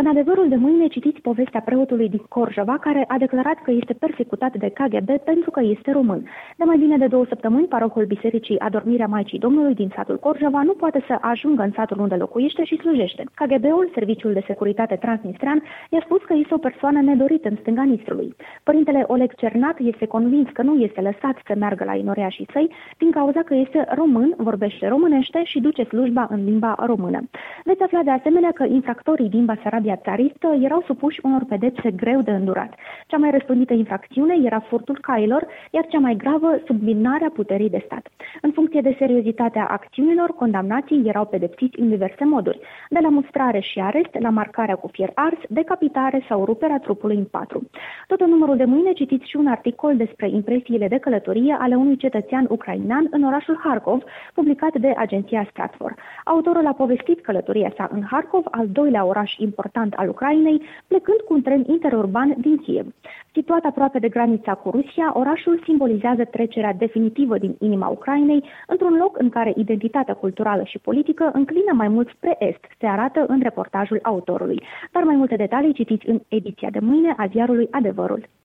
În adevărul de mâine citiți povestea preotului din Corjova, care a declarat că este persecutat de KGB pentru că este român. De mai bine de 2 săptămâni, parohul Bisericii Adormirea Maicii Domnului din satul Corjova nu poate să ajungă în satul unde locuiește și slujește. KGB-ul, Serviciul de Securitate Transnistrean, i-a spus că este o persoană nedorită în stânga Nistrului. Părintele Oleg Cernat este convins că nu este lăsat să meargă la inoreașii săi din cauza că este român, vorbește românește și duce slujba în limba română. Veți afla de asemenea că infractorii din Basarabia țaristă erau supuși unor pedepse greu de îndurat. Cea mai răspândită infracțiune era furtul cailor, iar cea mai gravă, subminarea puterii de stat. În funcție de seriozitatea acțiunilor, condamnații erau pedepsiți în diverse moduri, de la mustrare și arest, la marcarea cu fier ars, decapitare sau ruperea trupului în 4. Tot în numărul de mâine citiți și un articol despre impresiile de călătorie ale unui cetățean ucrainean în orașul Harkov, publicat de agenția Stratfor. Autorul a povestit călătoria sa în Harkov, al doilea oraș important al Ucrainei, plecând cu un tren interurban din Kiev. Situat aproape de granița cu Rusia, orașul simbolizează trecerea definitivă din inima Ucrainei într-un loc în care identitatea culturală și politică înclină mai mult spre est, se arată în reportajul autorului. Dar mai multe detalii citiți în ediția de mâine a ziarului Adevărul.